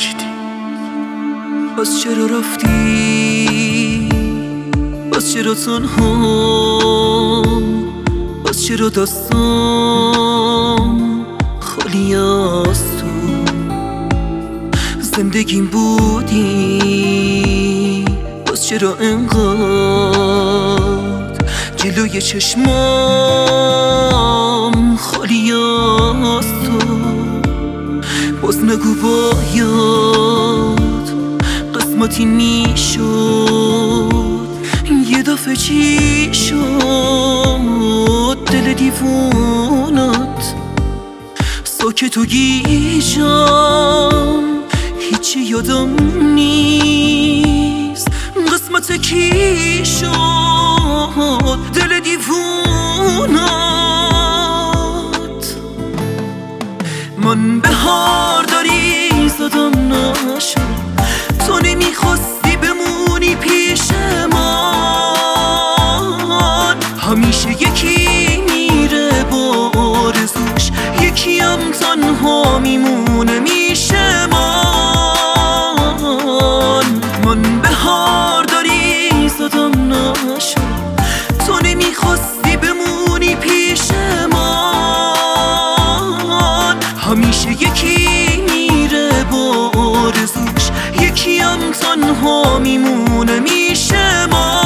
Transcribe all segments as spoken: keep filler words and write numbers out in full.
نکشیدی. باز چرا رفتی؟ باز چرا تنها؟ باز چرا داستان خالی از تو؟ زندگیم بودی، باز چرا انقدر جلوی چشمام خالی از تو؟ باز نگو باید قسمتی میشد، یه دفعه چی شد دل دیوونت ساکت و گیجم، هیچی یادم نیست قسمت کی شد دل دیوونت. من بهار داری زدم نشد، تو نمیخواستی بمونی پیش من. همیشه یکی میره با آرزوش، یکی هم تنها میمونه میشه من. من بهار داری زدم نشد، تو نمیخواستی بمونی پیش من. همیشه یکی میره با آرزوش، یکی هم تنها میمونه میشه من.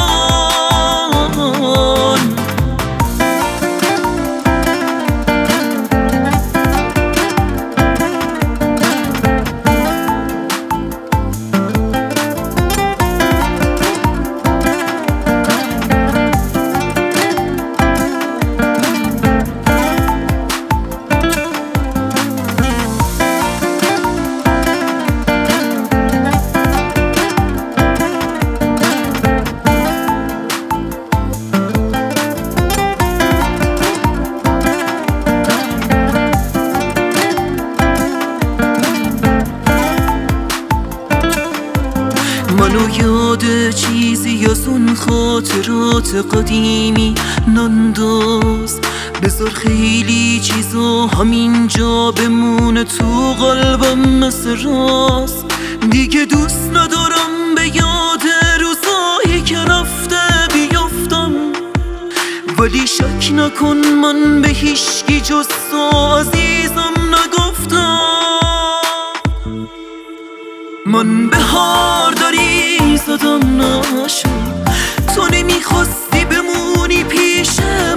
منو یاد چیزی از اون خاطرات قدیمی ننداز، بذار خیلی چیزا همینجا بمونه تو قلبم مثل راز. دیگه دوست ندارم به یاد روزایی که رفته بیافتم، ولی شک نکن من به هیچکی جز تو عزیزم نگفتم. من بهار داری زدم نشد، تو نمیخواستی بمونی پیش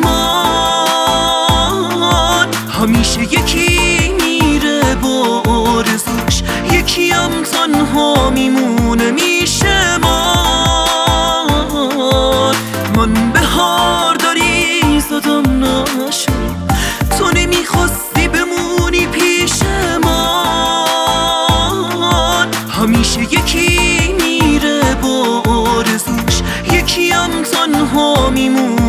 من. همیشه یکی میره با آرزوش، یکی هم تنها میمونه میشه من. من بهار داری زدم نشد، تو نمیخواستی بمونی پیش من. همیشه یکی میره با آرزوش، یکی هم تنها میمونه